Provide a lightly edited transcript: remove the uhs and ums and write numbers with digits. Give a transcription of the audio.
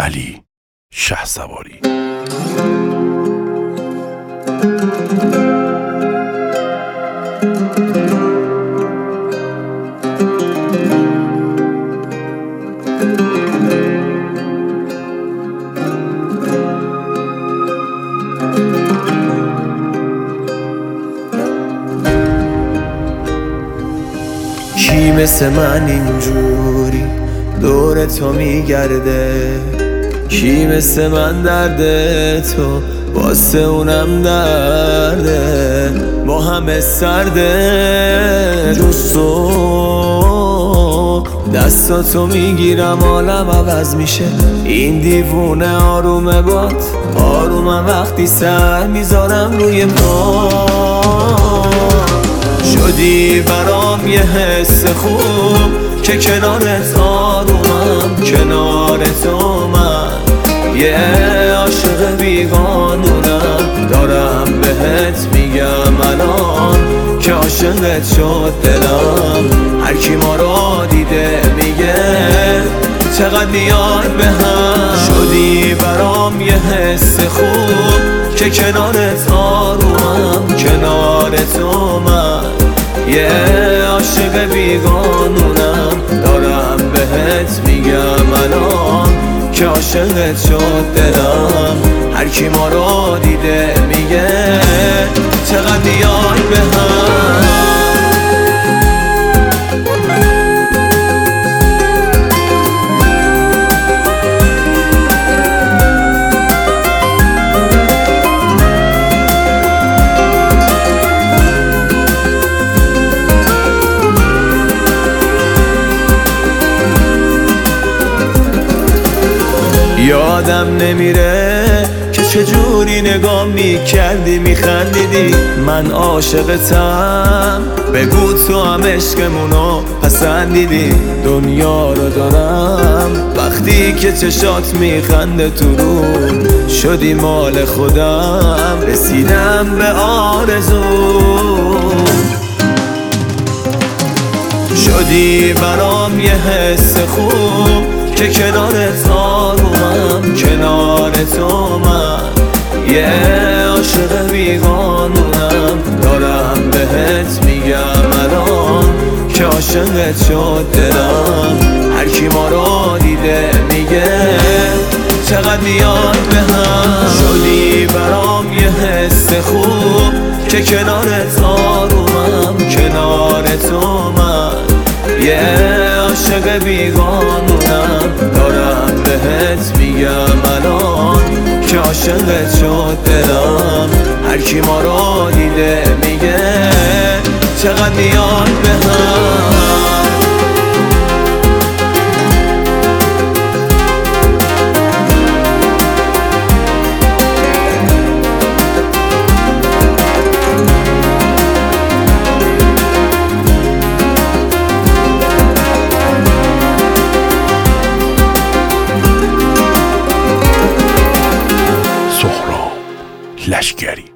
علی شهسواری. کی مثل من اینجوری دور تو میگرده؟ کی مثل من درد تو واسه اونم درده؟ با همه سرده دوستو دستاتو میگیرم عالم عوض میشه. این دیوونه آرومه باد آرومم وقتی سر میذارم روی پا. شدی برام یه حس خوب که کنارت آرومم، کنار تو من یه عاشق بیگانونم. دارم بهت میگم الان که عاشقت شد دلم. هر کی ما رو دیده میگه چقدر میاد به هم. شدی برام یه حس خوب که کنارت آرومم، کنار تو من یه عاشق بیگانونم. دارم بهت میگم الان که عاشقت شد دلم. هر کی ما رو دیده میگه چقدر میاد به هم. یادم نمیره که چجوری نگاه میکردی میخندیدی. من عاشقتم بگو تو هم عشقمونو پسندیدی. دنیا رو دارم وقتی که چشات میخنده تو رو. شدی مال خودم رسیدم به آرزو. شدی برام یه حس خوب که کنارت آرومم، کنار تو من یه عاشق بیگانونم. دارم بهت میگم الان که عاشقت شد دلم. هر کی ما رو دیده میگه چقدر میاد به هم. شدی برام یه حس خوب که کنارت آرومم، کنار تو من یه عاشق بیگانونم. دارم بهت میگم الان که عاشقت شد دلم. هر کی ما رو دیده میگه چقدر میاد به هم. سهراب لشکری.